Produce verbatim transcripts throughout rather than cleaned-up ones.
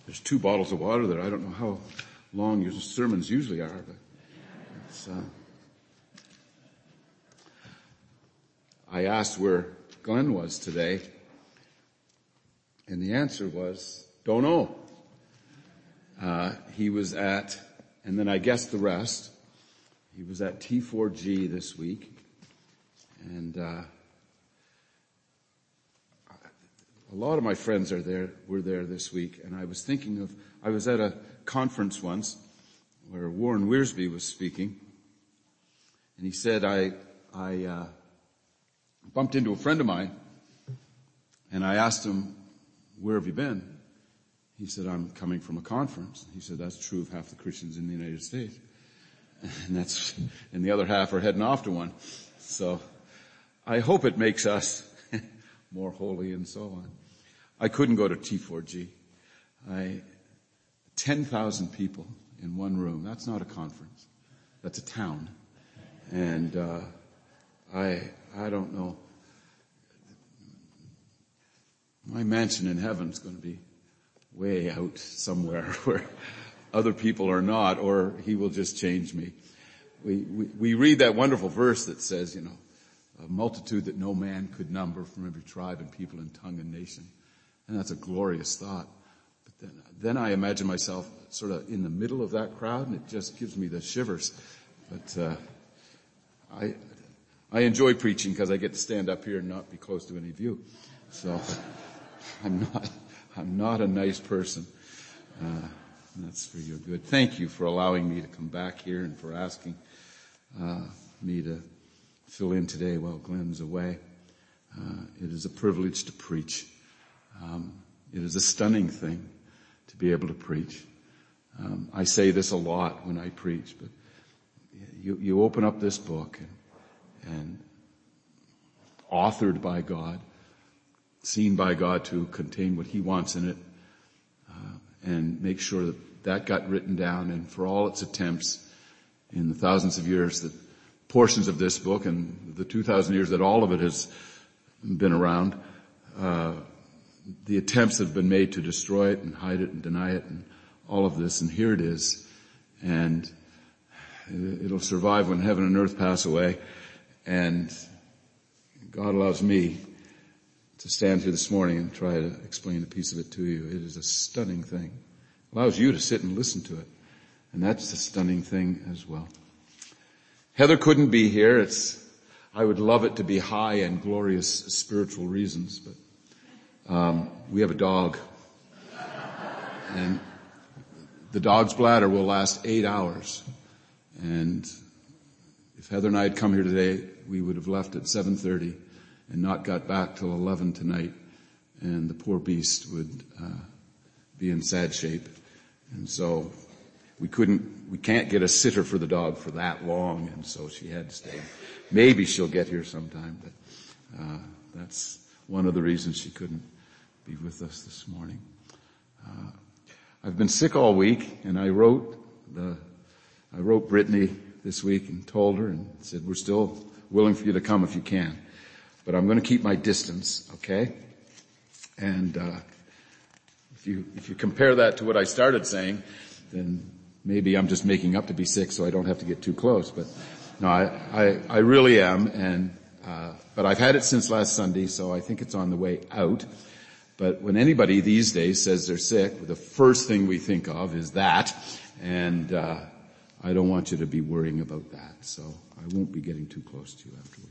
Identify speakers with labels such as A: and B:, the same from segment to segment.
A: There's two bottles of water there. I don't know how long your sermons usually are, but it's, uh, I asked where Glenn was today, and the answer was, don't know. Uh, he was at, and then I guessed the rest. He was at T four G this week, and uh, a lot of my friends are there, were there this week, and I was thinking of, I was at a conference once where Warren Wiersbe was speaking, and he said, I, I, uh, bumped into a friend of mine, and I asked him, where have you been? He said, I'm coming from a conference. He said, that's true of half the Christians in the United States. And that's, and the other half are heading off to one. So I hope it makes us more holy and so on. I couldn't go to T four G. I, ten thousand people in one room. That's not a conference. That's a town. And, uh, I, I don't know. My mansion in heaven's going to be way out somewhere where other people are not, or he will just change me. We, we, we read that wonderful verse that says, you know, a multitude that no man could number from every tribe and people and tongue and nation. And that's a glorious thought. But then, then I imagine myself sort of in the middle of that crowd, and it just gives me the shivers. But, uh, I, I enjoy preaching because I get to stand up here and not be close to any of you. So I'm not, I'm not a nice person. Uh, that's for your good. Thank you for allowing me to come back here and for asking, uh, me to fill in today while Glenn's away. Uh, it is a privilege to preach. Um, it is a stunning thing to be able to preach. Um, I say this a lot when I preach, but you, you open up this book and, and authored by God, seen by God to contain what He wants in it, uh, and make sure that that got written down, and for all its attempts in the thousands of years that portions of this book and the two thousand years that all of it has been around, uh, the attempts that have been made to destroy it and hide it and deny it and all of this, and here it is, and it'll survive when heaven and earth pass away, and God allows me to stand here this morning and try to explain a piece of it to you. It is a stunning thing. It allows you to sit and listen to it, and that's a stunning thing as well. Heather couldn't be here. It's, I would love it to be high and glorious spiritual reasons, but um, we have a dog, and the dog's bladder will last eight hours. And if Heather and I had come here today, we would have left at seven thirty and not got back till eleven tonight, and the poor beast would uh, be in sad shape. And so we couldn't, we can't get a sitter for the dog for that long, and so she had to stay. Maybe she'll get here sometime, but uh, that's one of the reasons she couldn't be with us this morning. Uh, I've been sick all week, and I wrote the, I wrote Brittany this week and told her and said, we're still willing for you to come if you can, but I'm going to keep my distance, okay? And uh, if you if you compare that to what I started saying, then maybe I'm just making up to be sick so I don't have to get too close. But no, I I, I really am, and uh, but I've had it since last Sunday, so I think it's on the way out. But when anybody these days says they're sick, the first thing we think of is that, and uh, I don't want you to be worrying about that, so I won't be getting too close to you afterwards.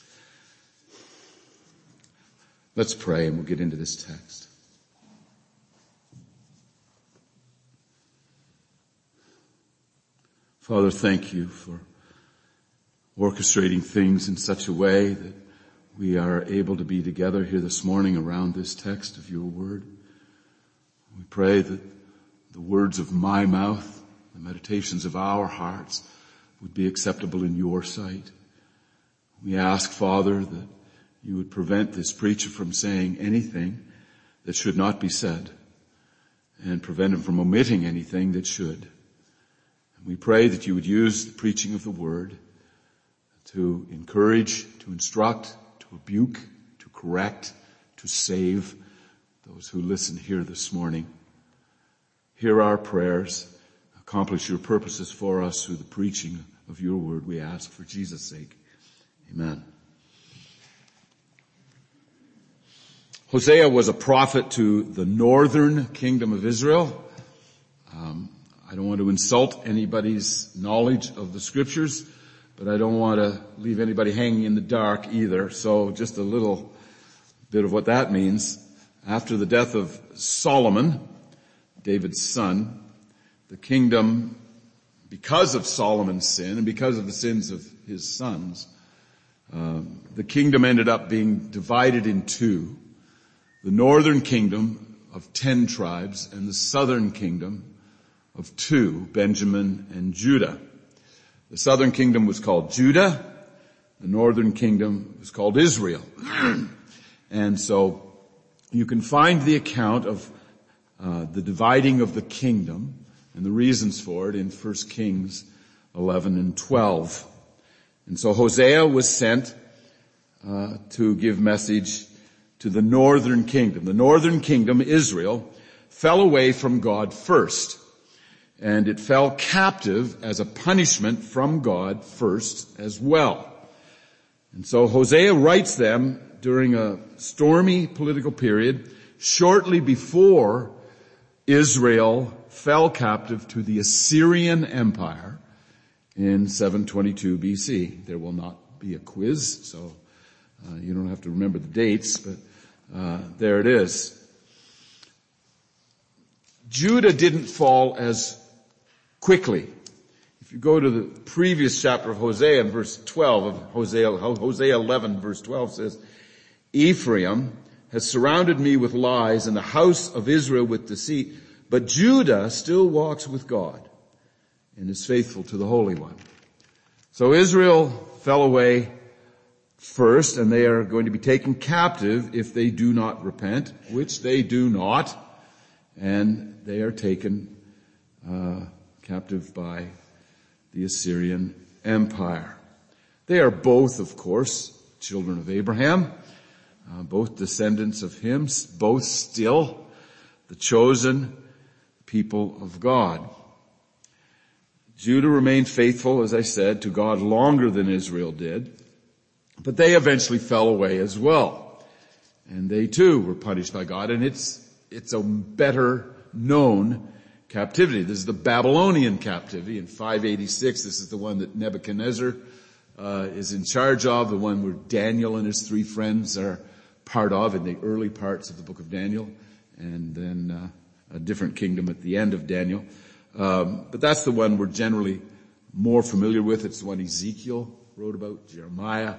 A: Let's pray and we'll get into this text. Father, thank you for orchestrating things in such a way that we are able to be together here this morning around this text of your word. We pray that the words of my mouth, the meditations of our hearts would be acceptable in your sight. We ask, Father, that you would prevent this preacher from saying anything that should not be said, and prevent him from omitting anything that should. And we pray that you would use the preaching of the word to encourage, to instruct, to rebuke, to correct, to save those who listen here this morning. hear our prayers, accomplish your purposes for us through the preaching of your word, we ask for Jesus' sake. Amen. Hosea was a prophet to the northern kingdom of Israel. Um, I don't want to insult anybody's knowledge of the scriptures, but I don't want to leave anybody hanging in the dark either. So just a little bit of what that means. After the death of Solomon, David's son, the kingdom, because of Solomon's sin and because of the sins of his sons, um, the kingdom ended up being divided in two. The northern kingdom of ten tribes and the southern kingdom of two, Benjamin and Judah. The southern kingdom was called Judah. The northern kingdom was called Israel. And so you can find the account of uh, the dividing of the kingdom and the reasons for it in First Kings eleven and twelve. And so Hosea was sent uh, to give message to the northern kingdom. The northern kingdom, Israel, fell away from God first. And it fell captive as a punishment from God first as well. And so Hosea writes them during a stormy political period shortly before Israel fell captive to the Assyrian Empire in seven twenty-two B C. There will not be a quiz, so uh, you don't have to remember the dates, but uh, there it is. Judah didn't fall as quickly. If you go to the previous chapter of Hosea in verse twelve of Hosea, Hosea eleven verse twelve says, Ephraim has surrounded me with lies and the house of Israel with deceit, but Judah still walks with God and is faithful to the Holy One. So Israel fell away first, and they are going to be taken captive if they do not repent, which they do not, and they are taken uh, captive by the Assyrian Empire. They are both, of course, children of Abraham, uh, both descendants of him, both still the chosen people of God. Judah remained faithful, as I said, to God longer than Israel did, but they eventually fell away as well. And they too were punished by God, and it's, it's a better known captivity. This is the Babylonian captivity in five eighty-six. This is the one that Nebuchadnezzar uh, is in charge of, the one where Daniel and his three friends are part of in the early parts of the book of Daniel, and then uh, a different kingdom at the end of Daniel. Um, but that's the one we're generally more familiar with. It's the one Ezekiel wrote about, Jeremiah.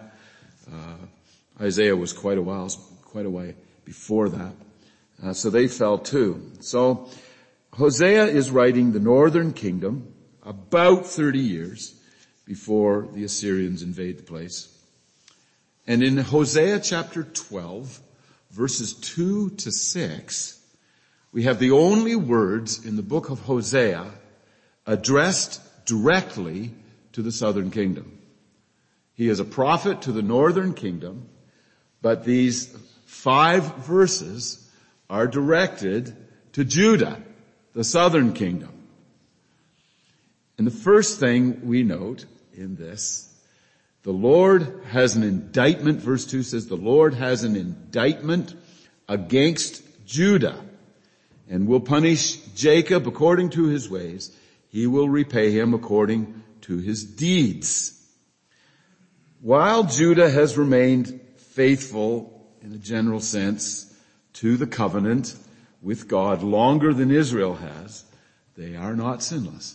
A: Uh, Isaiah was quite a while, quite a way before that. Uh, so they fell too. So Hosea is writing the northern kingdom about thirty years before the Assyrians invade the place. And in Hosea chapter twelve, verses two to six, we have the only words in the book of Hosea addressed directly to the southern kingdom. He is a prophet to the northern kingdom, but these five verses are directed to Judah, the southern kingdom. And the first thing we note in this, the Lord has an indictment, verse two says, the Lord has an indictment against Judah and will punish Jacob according to his ways. He will repay him according to his deeds. While Judah has remained faithful in a general sense to the covenant with God longer than Israel has, they are not sinless.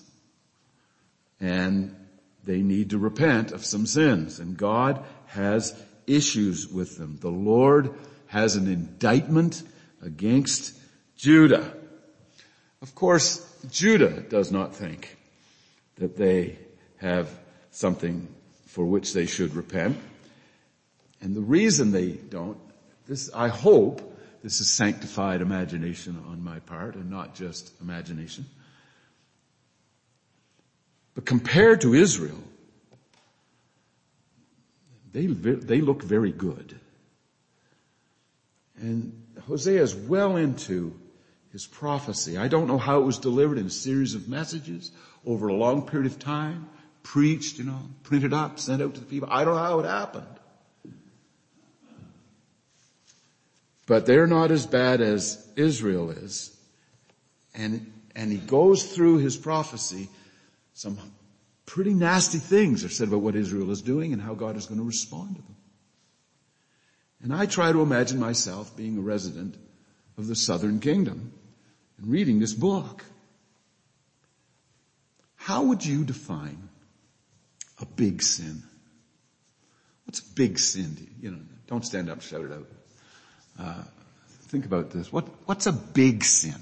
A: And they need to repent of some sins, and God has issues with them. The Lord has an indictment against Judah. Of course, Judah does not think that they have something for which they should repent. And the reason they don't, this, I hope this is sanctified imagination on my part and not just imagination. But compared to Israel, they, they look very good. And Hosea is well into his prophecy. I don't know how it was delivered in a series of messages over a long period of time, preached, you know, printed up, sent out to the people. I don't know how it happened. But they're not as bad as Israel is. And, and he goes through his prophecy. Some pretty nasty things are said about what Israel is doing and how God is going to respond to them. And I try to imagine myself being a resident of the southern kingdom and reading this book. How would you define a big sin? What's a big sin to you? You know, don't stand up and shout it out. Uh, think about this. What, what's a big sin?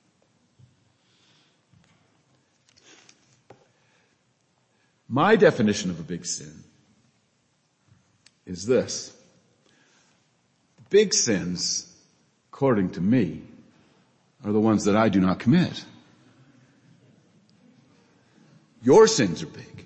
A: My definition of a big sin is this. Big sins, according to me, are the ones that I do not commit. Your sins are big.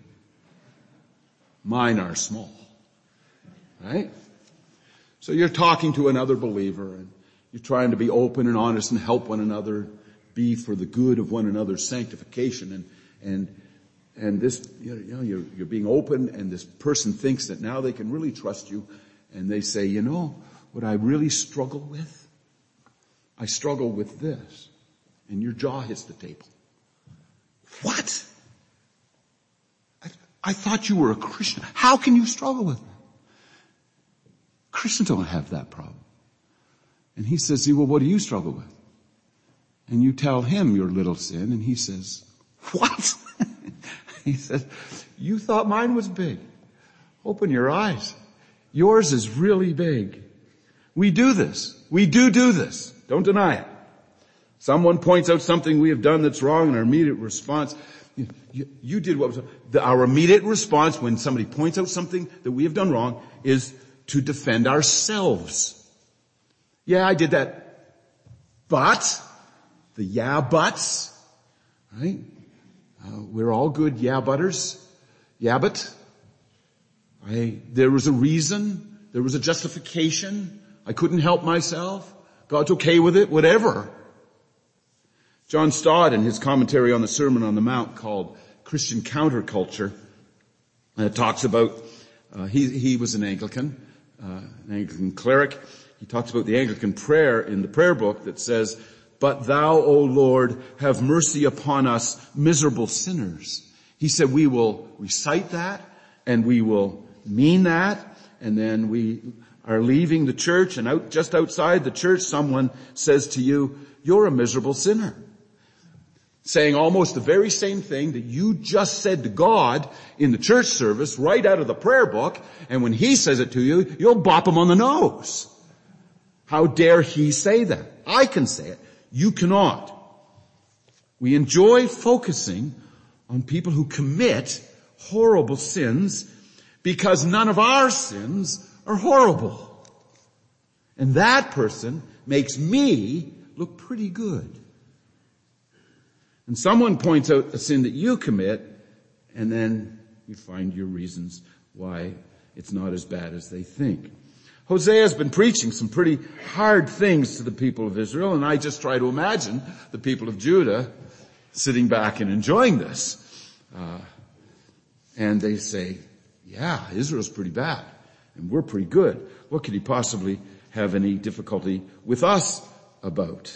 A: Mine are small. Right? So you're talking to another believer and you're trying to be open and honest and help one another be for the good of one another's sanctification. And, and, and this, you know, you're, you're being open and this person thinks that now they can really trust you and they say, you know, what I really struggle with? I struggle with this. And your jaw hits the table. What? I, I thought you were a Christian. How can you struggle with that? Christians don't have that problem. And he says, see, well, what do you struggle with? And you tell him your little sin, and he says, what? He says, you thought mine was big. Open your eyes. Yours is really big. We do this. We do do this. Don't deny it. Someone points out something we have done that's wrong, and our immediate response, you, you, you did what was, the, our immediate response when somebody points out something that we have done wrong is to defend ourselves. Yeah, I did that. But, the yeah buts, right? Uh, we're all good yeah butters. Yeah, but I, there was a reason. There was a justification. I couldn't help myself. God's okay with it, whatever. John Stott, in his commentary on the Sermon on the Mount called Christian Counterculture, uh, talks about, uh, he, he was an Anglican. Uh, an Anglican cleric. He talks about the Anglican prayer in the prayer book that says, but thou, O Lord, have mercy upon us miserable sinners. He said we will recite that and we will mean that, and then we are leaving the church and out, just outside the church someone says to you, you're a miserable sinner. Saying almost the very same thing that you just said to God in the church service right out of the prayer book, and when he says it to you, you'll bop him on the nose. How dare he say that? I can say it. You cannot. We enjoy focusing on people who commit horrible sins because none of our sins are horrible. And that person makes me look pretty good. And someone points out a sin that you commit, and then you find your reasons why it's not as bad as they think. Hosea has been preaching some pretty hard things to the people of Israel, and I just try to imagine the people of Judah sitting back and enjoying this. Uh, and they say, yeah, Israel's pretty bad, and we're pretty good. What could he possibly have any difficulty with us about?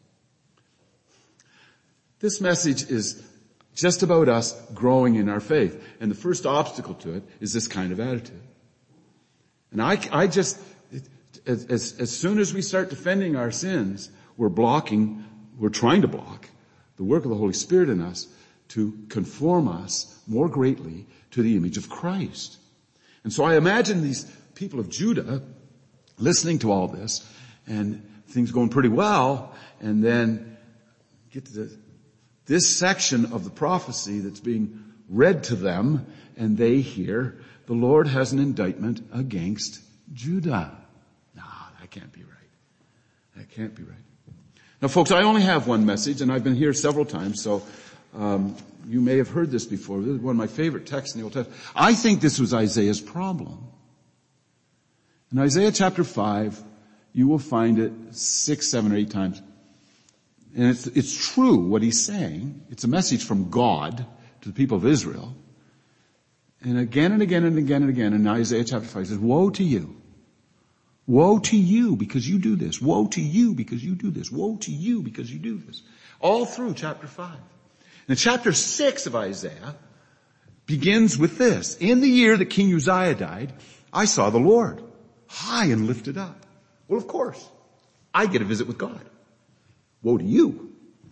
A: This message is just about us growing in our faith. And the first obstacle to it is this kind of attitude. And I, I just, as, as, as soon as we start defending our sins, we're blocking, we're trying to block the work of the Holy Spirit in us to conform us more greatly to the image of Christ. And so I imagine these people of Judah listening to all this and things going pretty well, and then get to the this section of the prophecy that's being read to them, and they hear, the Lord has an indictment against Judah. No, that can't be right. That can't be right. Now, folks, I only have one message, and I've been here several times, so um, you may have heard this before. This is one of my favorite texts in the Old Testament. I think this was Isaiah's problem. In Isaiah chapter five, you will find it six, seven, or eight times. And it's, it's true what he's saying. It's a message from God to the people of Israel. And again and again and again and again in Isaiah chapter five, he says, woe to you. Woe to you because you do this. Woe to you because you do this. Woe to you because you do this. All through chapter five. And chapter six of Isaiah begins with this. In the year that King Uzziah died, I saw the Lord high and lifted up. Well, of course, I get a visit with God. Woe to you.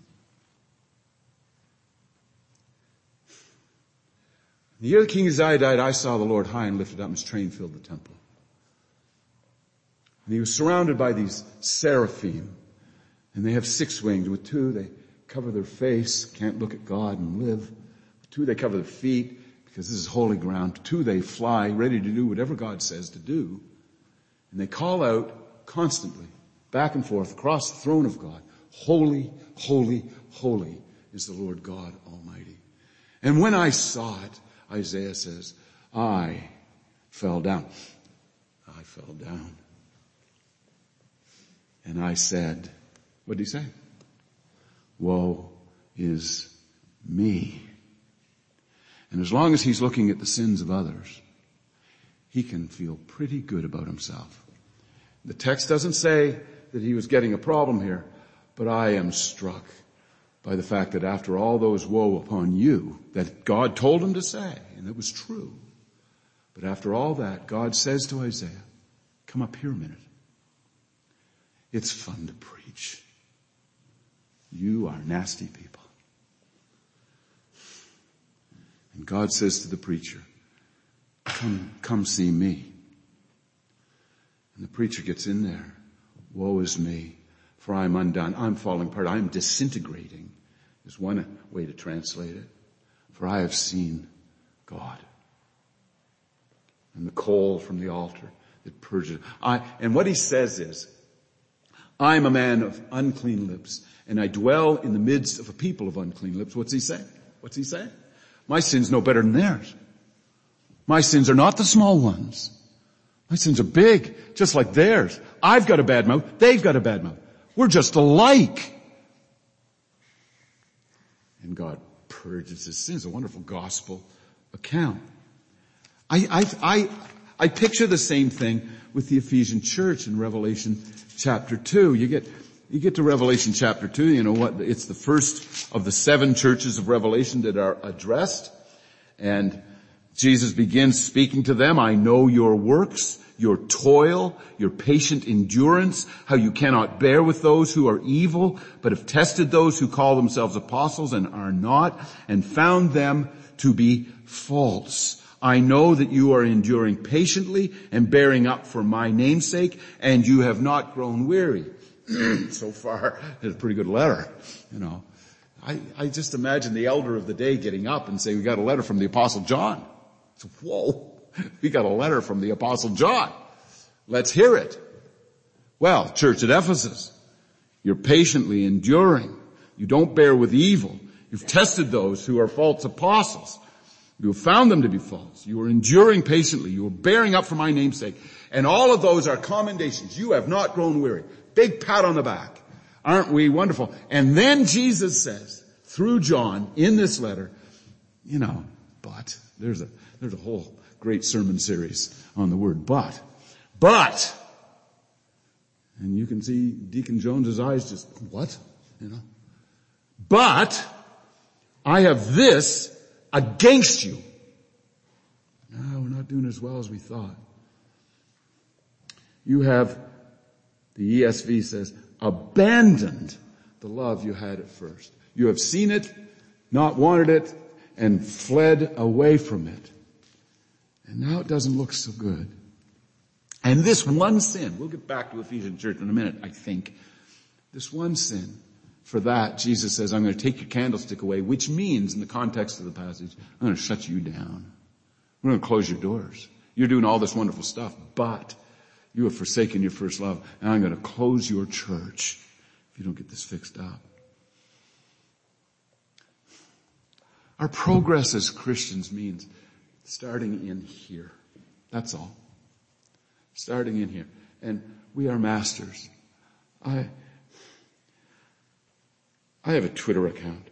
A: The year that King Uzziah died, I saw the Lord high and lifted up, and his train filled the temple. And he was surrounded by these seraphim, and they have six wings. With two, they cover their face, can't look at God and live. With two, they cover their feet, because this is holy ground. With two, they fly, ready to do whatever God says to do. And they call out constantly, back and forth, across the throne of God, holy, holy, holy is the Lord God Almighty. And when I saw it, Isaiah says, I fell down. I fell down. And I said, what did he say? Woe is me. And as long as he's looking at the sins of others, he can feel pretty good about himself. The text doesn't say that he was getting a problem here, but I am struck by the fact that after all those woe upon you that God told him to say, and it was true, but after all that, God says to Isaiah, come up here a minute. It's fun to preach. You are nasty people. And God says to the preacher, come, come see me. And the preacher gets in there. Woe is me, for I am undone. I'm falling apart. I'm disintegrating, is one way to translate it. For I have seen God. And the coal from the altar that purges. I, and what he says is, I am a man of unclean lips, and I dwell in the midst of a people of unclean lips. What's he saying? What's he saying? My sin's no better than theirs. My sins are not the small ones. My sins are big, just like theirs. I've got a bad mouth. They've got a bad mouth. We're just alike. And God purges his sins. A wonderful gospel account. I, I, I, I picture the same thing with the Ephesian church in Revelation chapter two. You get, you get to Revelation chapter two, you know what, it's the first of the seven churches of Revelation that are addressed. And Jesus begins speaking to them. I know your works, your toil, your patient endurance, how you cannot bear with those who are evil, but have tested those who call themselves apostles and are not, and found them to be false. I know that you are enduring patiently and bearing up for my name's sake, and you have not grown weary. So far, it's a pretty good letter, you know. I, I just imagine the elder of the day getting up and saying, we got a letter from the Apostle John. So, whoa, we got a letter from the Apostle John. Let's hear it. Well, church at Ephesus, you're patiently enduring. You don't bear with evil. You've tested those who are false apostles. You have found them to be false. You are enduring patiently. You are bearing up for my name's sake. And all of those are commendations. You have not grown weary. Big pat on the back. Aren't we wonderful? And then Jesus says, through John, in this letter, you know, but, there's a, there's a whole great sermon series on the word but. But, and you can see Deacon Jones's eyes just, what? You know. But, I have this against you. No, we're not doing as well as we thought. You have, the E S V says, abandoned the love you had at first. You have seen it, not wanted it, and fled away from it. And now it doesn't look so good. And this one sin, we'll get back to Ephesian church in a minute, I think. This one sin, for that, Jesus says, I'm going to take your candlestick away, which means, in the context of the passage, I'm going to shut you down. I'm going to close your doors. You're doing all this wonderful stuff, but you have forsaken your first love, and I'm going to close your church if you don't get this fixed up. Our progress as Christians means starting in here. That's all. Starting in here. And we are masters. I, I have a Twitter account.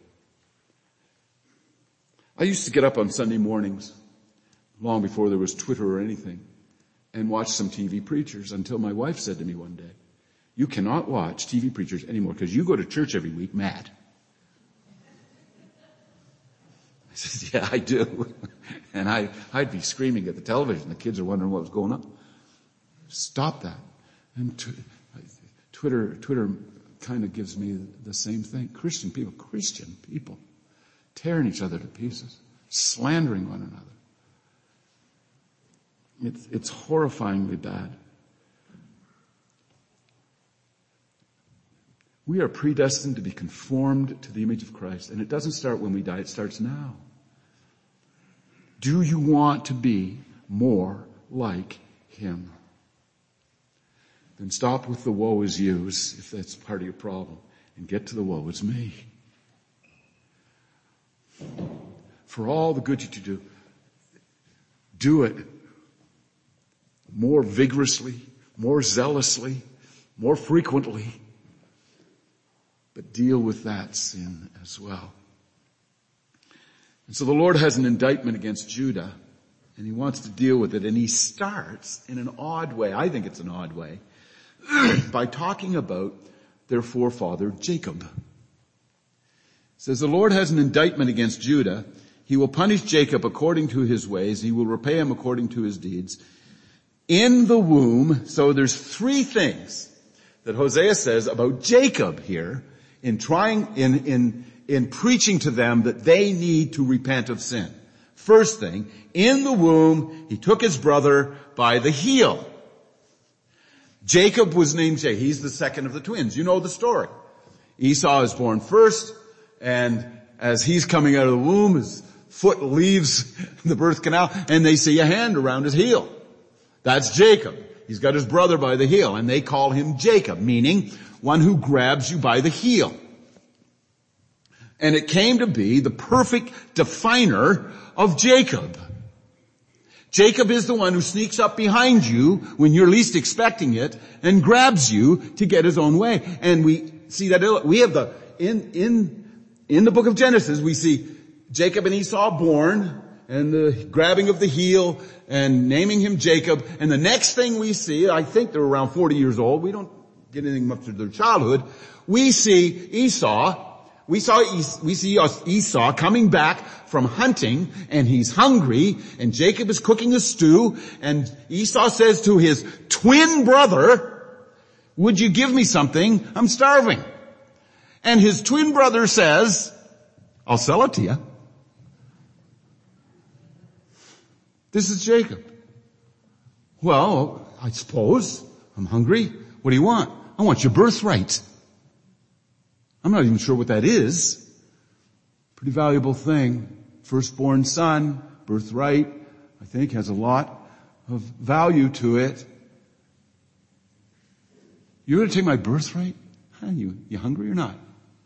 A: I used to get up on Sunday mornings, long before there was Twitter or anything, and watch some T V preachers until my wife said to me one day, you cannot watch T V preachers anymore because you go to church every week mad. I said, yeah, I do. And I, I'd be screaming at the television. The kids are wondering what was going on. Stop that. And t- Twitter, Twitter kind of gives me the same thing. Christian people, Christian people, tearing each other to pieces, slandering one another. It's, it's horrifyingly bad. We are predestined to be conformed to the image of Christ, and it doesn't start when we die, it starts now. Do you want to be more like Him? Then stop with the woe is yous, if that's part of your problem, and get to the woe is me. For all the good you do, do it more vigorously, more zealously, more frequently, but deal with that sin as well. And so the Lord has an indictment against Judah, and He wants to deal with it, and He starts in an odd way, I think it's an odd way, by talking about their forefather Jacob. It says, the Lord has an indictment against Judah. He will punish Jacob according to his ways. He will repay him according to his deeds. In the womb, so there's three things that Hosea says about Jacob here in trying, in, in, in preaching to them that they need to repent of sin. First thing, in the womb, he took his brother by the heel. Jacob was named Jacob. He's the second of the twins. You know the story. Esau is born first, and as he's coming out of the womb, his foot leaves the birth canal, and they see a hand around his heel. That's Jacob. He's got his brother by the heel, and they call him Jacob, meaning one who grabs you by the heel. And it came to be the perfect definer of Jacob. Jacob is the one who sneaks up behind you when you're least expecting it and grabs you to get his own way. And we see that, we have the, in, in, in the book of Genesis, we see Jacob and Esau born, and the grabbing of the heel and naming him Jacob. And the next thing we see, I think they're around forty years old. We don't get anything much of their childhood. We see Esau. We saw, we see Esau coming back from hunting, and he's hungry, and Jacob is cooking a stew, and Esau says to his twin brother, would you give me something? I'm starving. And his twin brother says, I'll sell it to you. This is Jacob. Well, I suppose I'm hungry. What do you want? I want your birthright. I'm not even sure what that is. Pretty valuable thing. Firstborn son, birthright, I think has a lot of value to it. You're going to take my birthright? Huh, you, you hungry or not?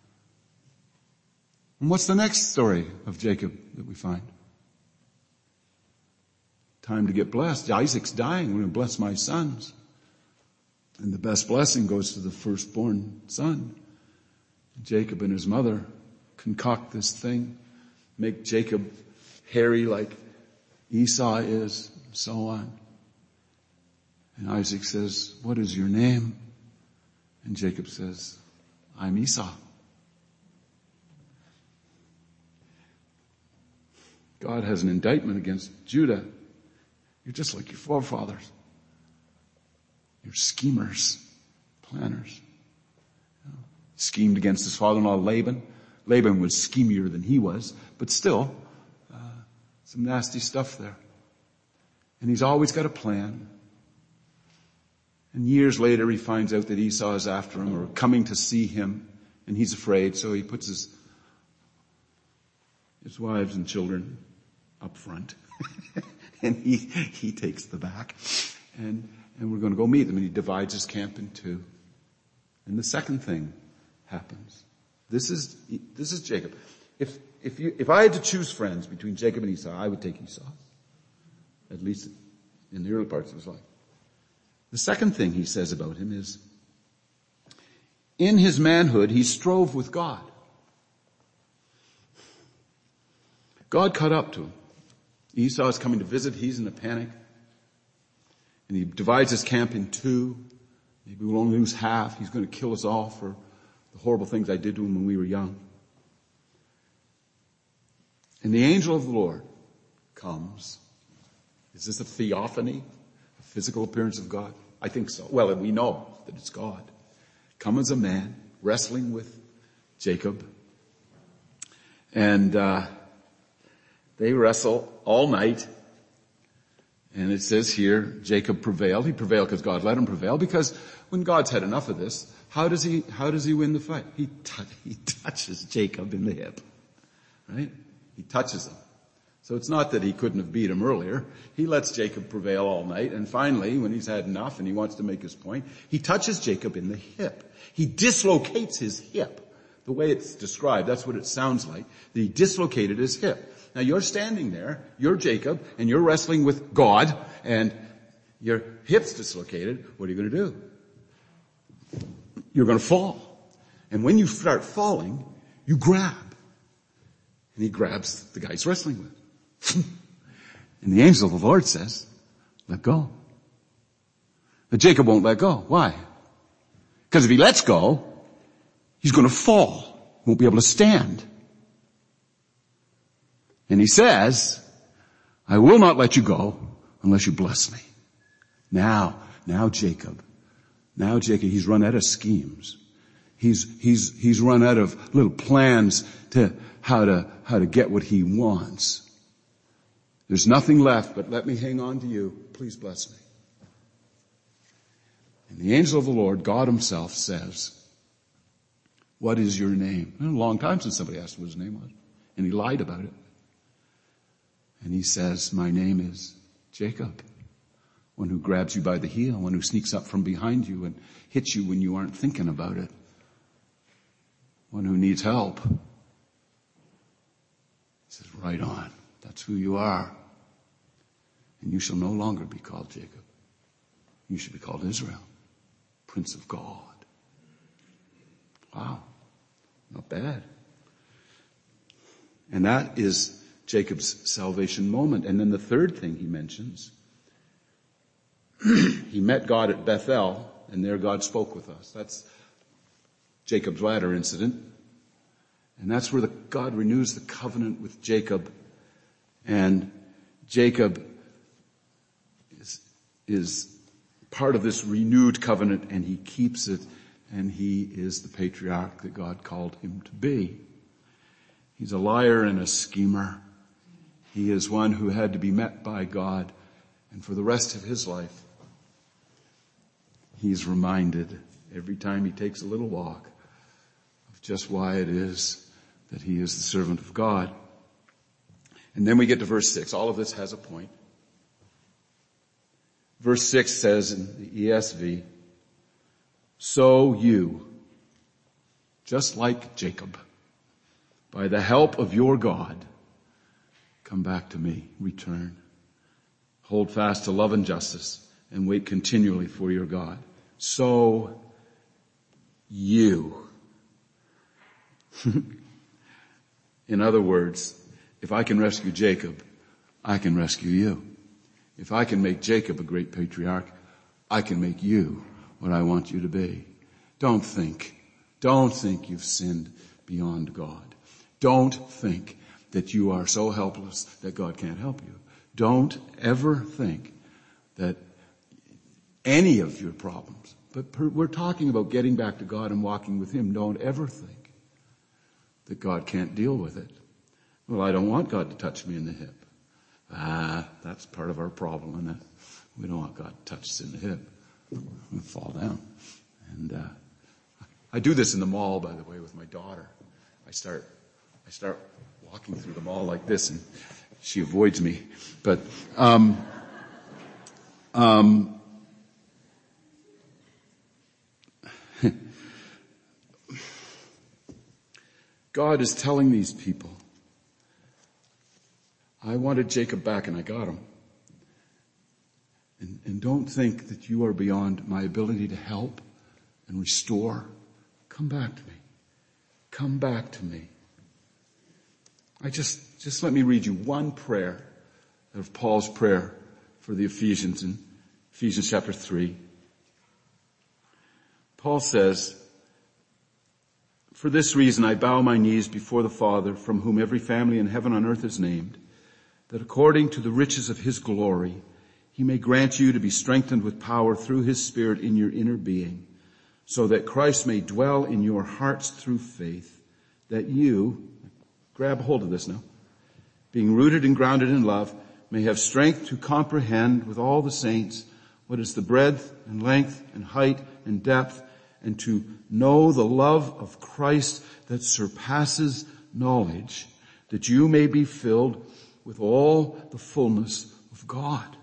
A: And what's the next story of Jacob that we find? Time to get blessed. Isaac's dying. We're going to bless my sons. And the best blessing goes to the firstborn son. Jacob and his mother concoct this thing, make Jacob hairy like Esau is, and so on. And Isaac says, what is your name? And Jacob says, I'm Esau. God has an indictment against Judah. You're just like your forefathers. You're schemers, planners. Schemed against his father-in-law Laban. Laban was schemier than he was, but still, uh, some nasty stuff there. And he's always got a plan. And years later he finds out that Esau is after him or coming to see him, and he's afraid, so he puts his, his wives and children up front. And he, he takes the back. And, and we're going to go meet them, and he divides his camp in two. And the second thing happens. This is, this is Jacob. If, if you, if I had to choose friends between Jacob and Esau, I would take Esau. At least in the early parts of his life. The second thing he says about him is, in his manhood, he strove with God. God caught up to him. Esau is coming to visit. He's in a panic. And he divides his camp in two. Maybe we'll only lose half. He's going to kill us all for the horrible things I did to him when we were young. And the angel of the Lord comes. Is this a theophany? A physical appearance of God? I think so. Well, we know that it's God. Come as a man, wrestling with Jacob. And uh they wrestle all night. And it says here, Jacob prevailed. He prevailed because God let him prevail. Because when God's had enough of this, how does he, how does he win the fight? He, t- he touches Jacob in the hip. Right? He touches him. So it's not that he couldn't have beat him earlier. He lets Jacob prevail all night. And finally, when he's had enough and he wants to make his point, he touches Jacob in the hip. He dislocates his hip. The way it's described, that's what it sounds like. That he dislocated his hip. Now you're standing there, you're Jacob, and you're wrestling with God, and your hip's dislocated. What are you going to do? You're going to fall. And when you start falling, you grab. And he grabs the guy he's wrestling with. And the angel of the Lord says, let go. But Jacob won't let go. Why? Because if he lets go, he's going to fall. Won't be able to stand. And he says, I will not let you go unless you bless me. Now, now Jacob, now Jacob, he's run out of schemes. He's, he's, he's run out of little plans to how to, how to get what he wants. There's nothing left but let me hang on to you. Please bless me. And the angel of the Lord, God himself, says, what is your name? It's been a long time since somebody asked him what his name was. And he lied about it. And he says, my name is Jacob. One who grabs you by the heel, one who sneaks up from behind you and hits you when you aren't thinking about it. One who needs help. He says, right on. That's who you are. And you shall no longer be called Jacob. You should be called Israel, Prince of God. Wow. Not bad. And that is Jacob's salvation moment. And then the third thing he mentions, he met God at Bethel, and there God spoke with us. That's Jacob's ladder incident. And that's where the, God renews the covenant with Jacob. And Jacob is, is part of this renewed covenant, and he keeps it, and he is the patriarch that God called him to be. He's a liar and a schemer. He is one who had to be met by God, and for the rest of his life, he's reminded every time he takes a little walk of just why it is that he is the servant of God. And then we get to verse six. All of this has a point. Verse six says in the E S V, so you, just like Jacob, by the help of your God, come back to me, return. Hold fast to love and justice and wait continually for your God. So you. In other words, if I can rescue Jacob, I can rescue you. If I can make Jacob a great patriarch, I can make you what I want you to be. Don't think, don't think you've sinned beyond God. Don't think that you are so helpless that God can't help you. Don't ever think that any of your problems, but per, we're talking about getting back to God and walking with Him. Don't ever think that God can't deal with it. Well, I don't want God to touch me in the hip. Ah, that's part of our problem, isn't it? We don't want God to touch us in the hip. We'll fall down. And uh, I do this in the mall, by the way, with my daughter. I start, I start walking through the mall like this, and she avoids me. But um, um, God is telling these people, I wanted Jacob back and I got him. And, and don't think that you are beyond my ability to help and restore. Come back to me. Come back to me. I just, just let me read you one prayer of Paul's prayer for the Ephesians in Ephesians chapter three. Paul says, "For this reason I bow my knees before the Father, from whom every family in heaven and on earth is named, that according to the riches of his glory, he may grant you to be strengthened with power through his Spirit in your inner being, so that Christ may dwell in your hearts through faith, that you," grab hold of this now, "being rooted and grounded in love, may have strength to comprehend with all the saints what is the breadth and length and height and depth, and to know the love of Christ that surpasses knowledge, that you may be filled with all the fullness of God."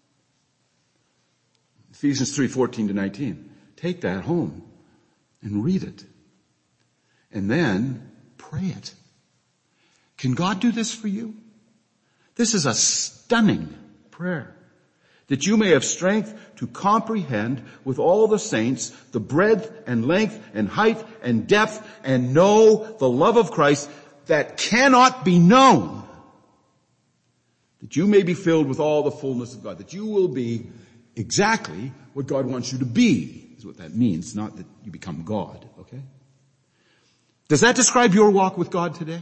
A: Ephesians three, fourteen to nineteen. Take that home and read it. And then pray it. Can God do this for you? This is a stunning prayer. That you may have strength to comprehend with all the saints the breadth and length and height and depth, and know the love of Christ that cannot be known. That you may be filled with all the fullness of God. That you will be exactly what God wants you to be, is what that means, not that you become God, okay? Does that describe your walk with God today?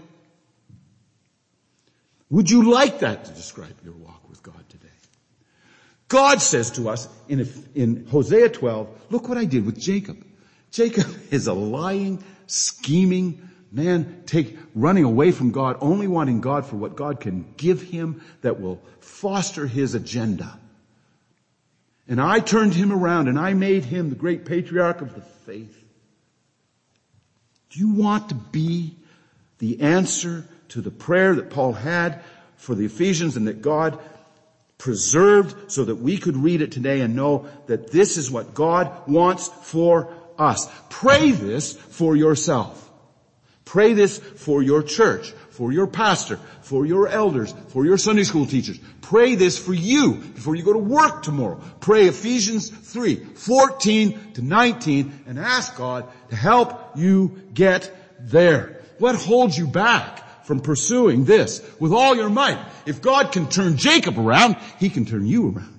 A: Would you like that to describe your walk with God today? God says to us in, in Hosea twelve, look what I did with Jacob. Jacob is a lying, scheming man, take, running away from God, only wanting God for what God can give him that will foster his agenda. And I turned him around and I made him the great patriarch of the faith. Do you want to be the answer to the prayer that Paul had for the Ephesians, and that God preserved so that we could read it today and know that this is what God wants for us? Pray this for yourself. Pray this for your church, for your pastor, for your elders, for your Sunday school teachers. Pray this for you before you go to work tomorrow. Pray Ephesians three, fourteen to nineteen, and ask God to help you get there. What holds you back from pursuing this with all your might? If God can turn Jacob around, he can turn you around.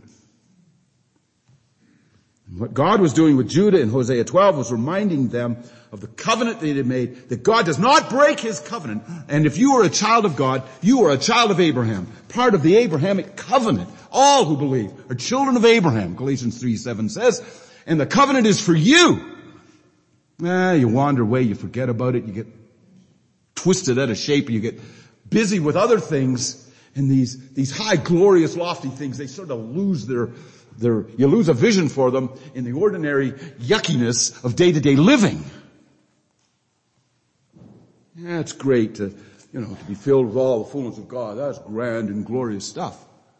A: And what God was doing with Judah in Hosea twelve was reminding them of the covenant they had made, that God does not break his covenant. And if you are a child of God, you are a child of Abraham, part of the Abrahamic covenant. All who believe are children of Abraham, Galatians three, seven says, and the covenant is for you. Ah, you wander away, you forget about it, you get twisted out of shape, you get busy with other things, and these, these high, glorious, lofty things, they sort of lose their, their, you lose a vision for them in the ordinary yuckiness of day-to-day living. Yeah, it's great to, you know, to be filled with all the fullness of God. That's grand and glorious stuff.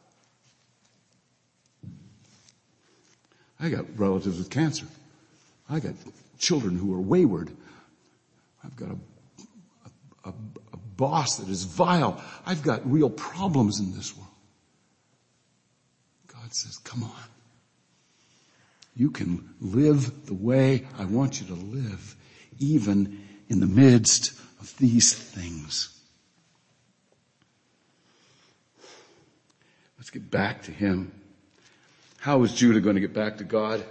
A: I got relatives with cancer. I got children who are wayward. I've got a A, a boss that is vile. I've got real problems in this world. God says, come on. You can live the way I want you to live, even in the midst of these things. Let's get back to him. How is Judah going to get back to God?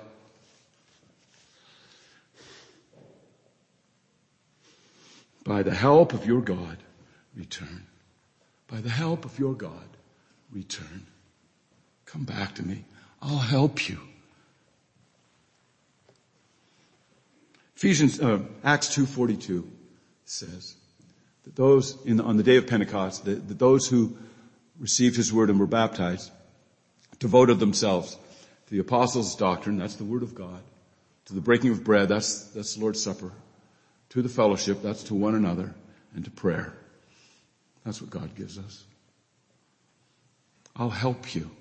A: By the help of your God, return. By the help of your God, return. Come back to me. I'll help you. Ephesians, uh, Acts two forty-two says that those in, on the day of Pentecost, that, that those who received his word and were baptized devoted themselves to the apostles' doctrine, that's the word of God, to the breaking of bread, that's, that's the Lord's Supper, to the fellowship, that's to one another, and to prayer. That's what God gives us. I'll help you.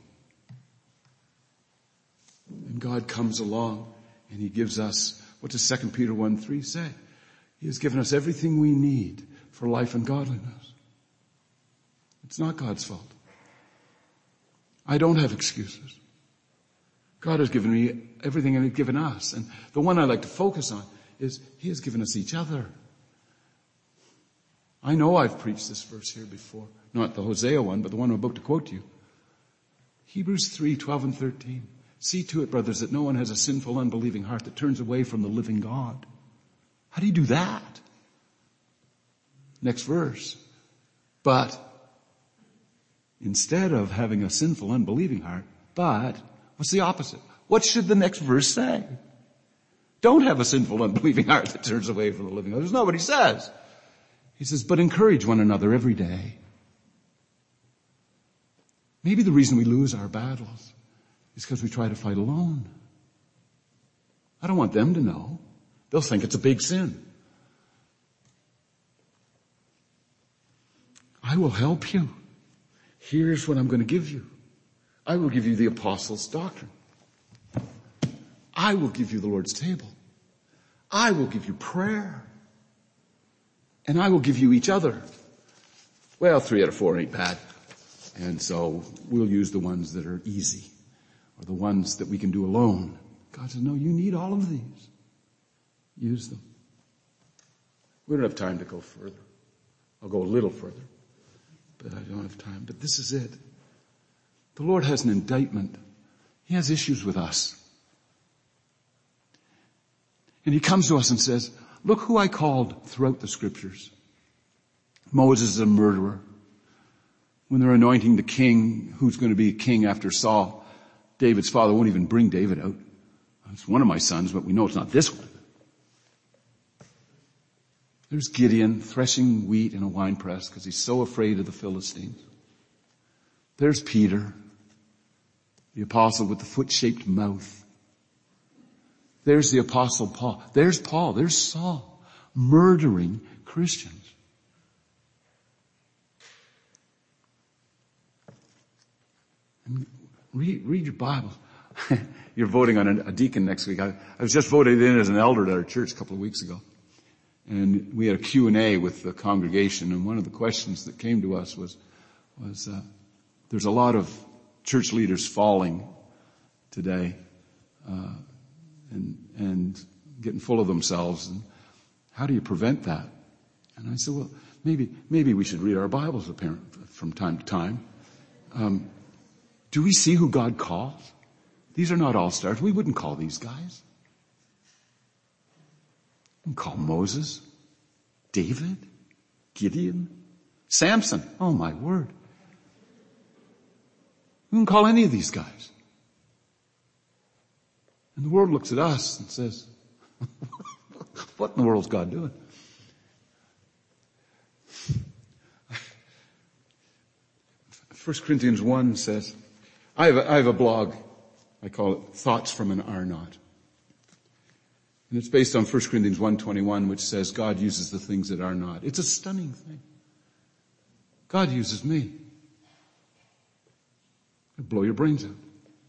A: And God comes along and he gives us, what does Second Peter one three say? He has given us everything we need for life and godliness. It's not God's fault. I don't have excuses. God has given me everything and he's given us. And the one I like to focus on is he has given us each other. I know I've preached this verse here before. Not the Hosea one, but the one I'm about to quote to you. Hebrews three, twelve and thirteen. See to it, brothers, that no one has a sinful, unbelieving heart that turns away from the living God. How do you do that? Next verse. But instead of having a sinful, unbelieving heart, but what's the opposite? What should the next verse say? Don't have a sinful, unbelieving heart that turns away from the living God. There's not what he says. He says, but encourage one another every day. Maybe the reason we lose our battles is because we try to fight alone. I don't want them to know. They'll think it's a big sin. I will help you. Here's what I'm going to give you. I will give you the apostles' doctrine. I will give you the Lord's table. I will give you prayer. And I will give you each other. Well, three out of four ain't bad. And so we'll use the ones that are easy or the ones that we can do alone. God says, no, you need all of these. Use them. We don't have time to go further. I'll go a little further, but I don't have time. But this is it. The Lord has an indictment. He has issues with us. And he comes to us and says, look who I called throughout the scriptures. Moses is a murderer. When they're anointing the king, who's going to be king after Saul, David's father won't even bring David out. It's one of my sons, but we know it's not this one. There's Gideon threshing wheat in a winepress because he's so afraid of the Philistines. There's Peter, the apostle with the foot-shaped mouth. There's the apostle Paul. There's Paul. There's Saul murdering Christians. And read, read your Bible. You're voting on a, a deacon next week. I, I was just voted in as an elder at our church a couple of weeks ago. And we had a Q and A with the congregation, and one of the questions that came to us was, was uh, there's a lot of church leaders falling today, uh, and and getting full of themselves. And how do you prevent that? And I said, well, maybe maybe we should read our Bibles apparent from time to time. Um, do we see who God calls? These are not all stars. We wouldn't call these guys. We call Moses, David, Gideon, Samson. Oh my word. We wouldn't call any of these guys. And the world looks at us and says, what in the world's God doing? First Corinthians one says, I have, a, I have a blog. I call it Thoughts from an Are Not. And it's based on First Corinthians one twenty-one, which says God uses the things that are not. It's a stunning thing. God uses me. It'll blow your brains out.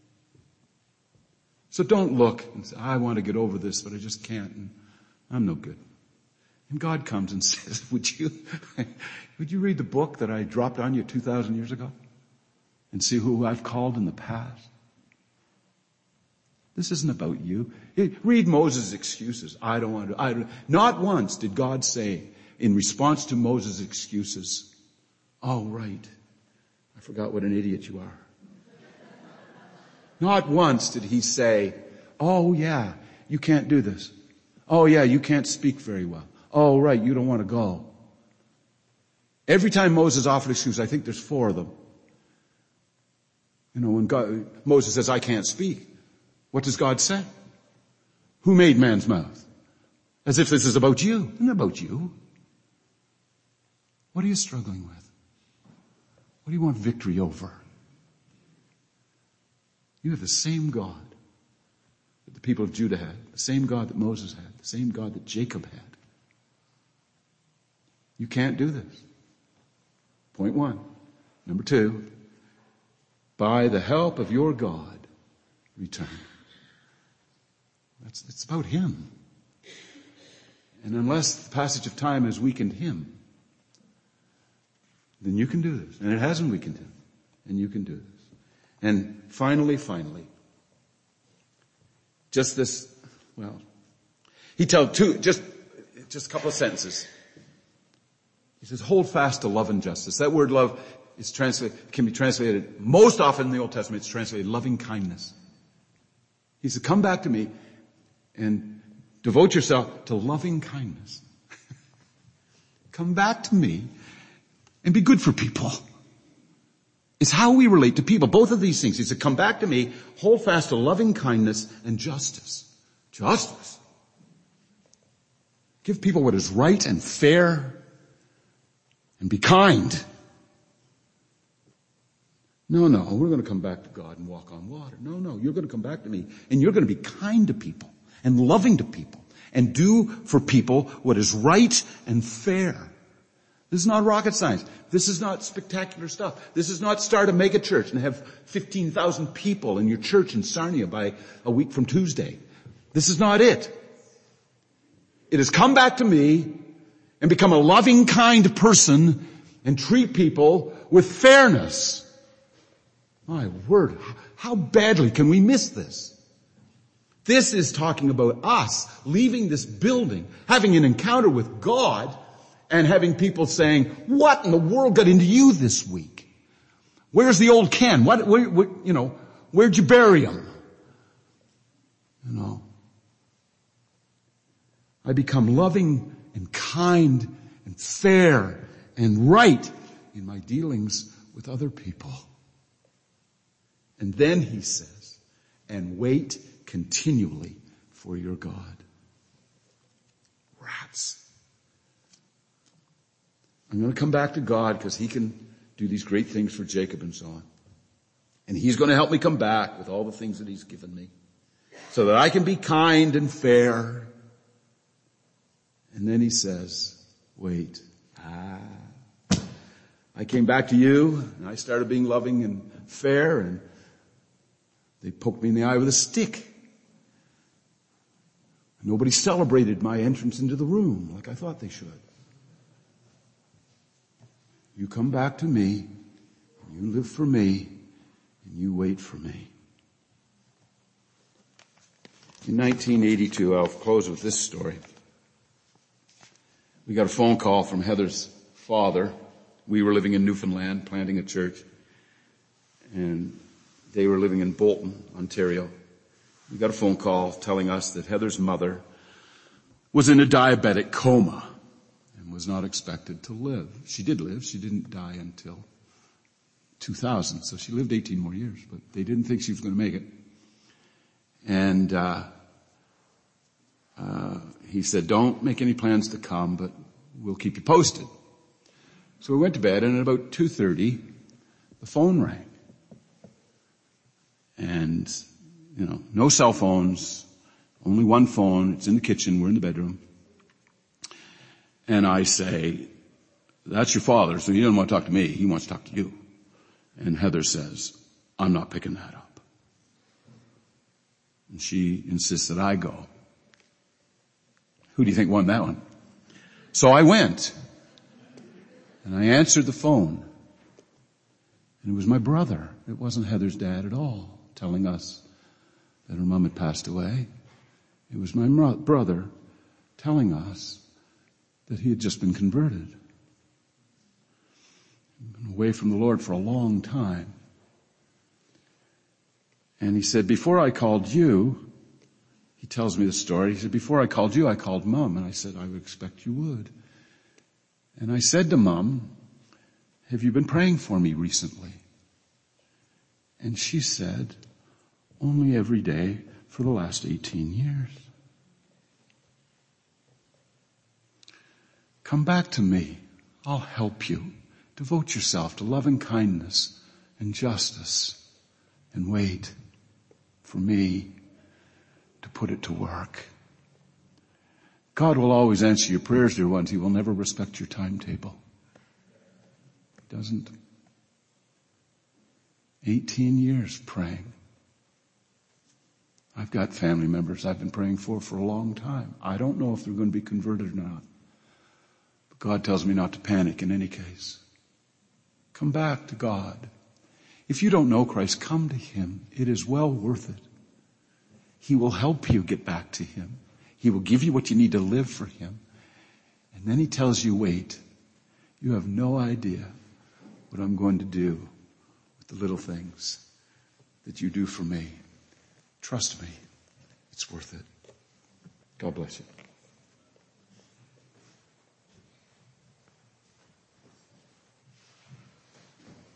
A: So don't look and say, I want to get over this, but I just can't, and I'm no good. And God comes and says, would you, would you read the book that I dropped on you two thousand years ago? And see who I've called in the past? This isn't about you. Read Moses' excuses. I don't want to. I don't. Not once did God say, in response to Moses' excuses, oh, right, I forgot what an idiot you are. Not once did he say, oh, yeah, you can't do this. Oh, yeah, you can't speak very well. Oh, right, you don't want to go. Every time Moses offered excuses, I think there's four of them. You know, when God, Moses says, I can't speak. What does God say? Who made man's mouth? As if this is about you. It's not about you. What are you struggling with? What do you want victory over? You have the same God that the people of Judah had, the same God that Moses had, the same God that Jacob had. You can't do this. Point one. Number two, by the help of your God, return. That's, it's about Him. And unless the passage of time has weakened Him, then you can do this. And it hasn't weakened Him. And you can do this. And finally, finally, just this, well, he told two, just, just a couple of sentences. He says, hold fast to love and justice. That word love is translated, can be translated, most often in the Old Testament, it's translated loving kindness. He said, come back to me and devote yourself to loving kindness. Come back to me and be good for people. It's how we relate to people. Both of these things. He said, come back to me, hold fast to loving kindness and justice. Justice. Give people what is right and fair and be kind. No, no, we're going to come back to God and walk on water. No, no, you're going to come back to me and you're going to be kind to people and loving to people and do for people what is right and fair. This is not rocket science. This is not spectacular stuff. This is not start a mega church and have fifteen thousand people in your church in Sarnia by a week from Tuesday. This is not it. It is come back to me and become a loving, kind person and treat people with fairness. My word, how badly can we miss this? This is talking about us leaving this building, having an encounter with God, and having people saying, what in the world got into you this week? Where's the old Ken? What, where, where, you know, where'd you bury him? You know. I become loving and kind and fair and right in my dealings with other people. And then he says, and wait continually for your God. Rats. I'm going to come back to God because he can do these great things for Jacob and so on. And he's going to help me come back with all the things that he's given me so that I can be kind and fair. And then he says, wait. Ah, I came back to you and I started being loving and fair, and they poked me in the eye with a stick. Nobody celebrated my entrance into the room like I thought they should. You come back to me, you live for me, and you wait for me. In nineteen eighty-two, I'll close with this story. We got a phone call from Heather's father. We were living in Newfoundland, planting a church, and they were living in Bolton, Ontario. We got a phone call telling us that Heather's mother was in a diabetic coma and was not expected to live. She did live. She didn't die until two thousand, so she lived eighteen more years, but they didn't think she was going to make it. And uh, uh, he said, don't make any plans to come, but we'll keep you posted. So we went to bed, and at about two thirty, the phone rang. And, you know, no cell phones, only one phone. It's in the kitchen. We're in the bedroom. And I say, that's your father, so he doesn't want to talk to me. He wants to talk to you. And Heather says, I'm not picking that up. And she insists that I go. Who do you think won that one? So I went. And I answered the phone. And it was my brother. It wasn't Heather's dad at all, telling us that her mom had passed away. It was my mo- brother telling us that he had just been converted. He'd been away from the Lord for a long time. And he said, before I called you, he tells me the story. He said, before I called you, I called Mom. And I said, I would expect you would. And I said to Mom, have you been praying for me recently? And she said, only every day for the last eighteen years. Come back to me. I'll help you. Devote yourself to loving kindness and justice and wait for me to put it to work. God will always answer your prayers, dear ones. He will never respect your timetable. He doesn't. eighteen years praying. I've got family members I've been praying for for a long time. I don't know if they're going to be converted or not. But God tells me not to panic in any case. Come back to God. If you don't know Christ, come to Him. It is well worth it. He will help you get back to Him. He will give you what you need to live for Him. And then He tells you, wait. You have no idea what I'm going to do with the little things that you do for me. Trust me. It's worth it. God bless you.